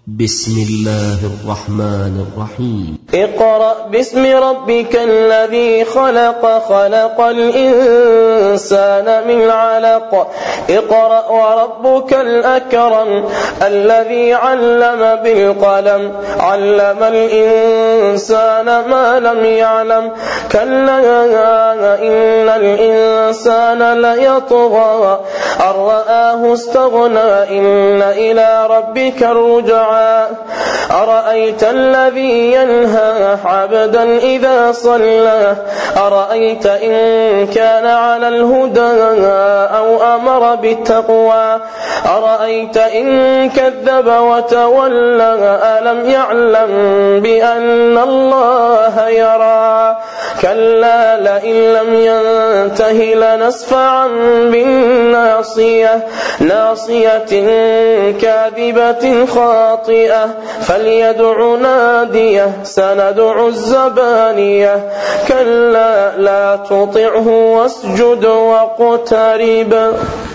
بسم الله الرحمن الرحيم اقرأ باسم ربك الذي خلق خلق الإنسان من علق اقرأ وربك الأكرم الذي علم بالقلم علم الإنسان ما لم يعلم كلا إن الإنسان ليطغى أن رآه استغنى إن إلى ربك الرجعى أرأيت الذي ينهى عبدا إذا صلى أرأيت إن كان على الهدى أو أمر بالتقوى أرأيت إن كذب وتولى ألم يعلم بأن الله يرى كلا لئن لم ينته لنسفعا بالناصية ناصية كاذبة خاطئة فليدع ناديه سندع الزبانية كلا لا تطعه واسجد واقترب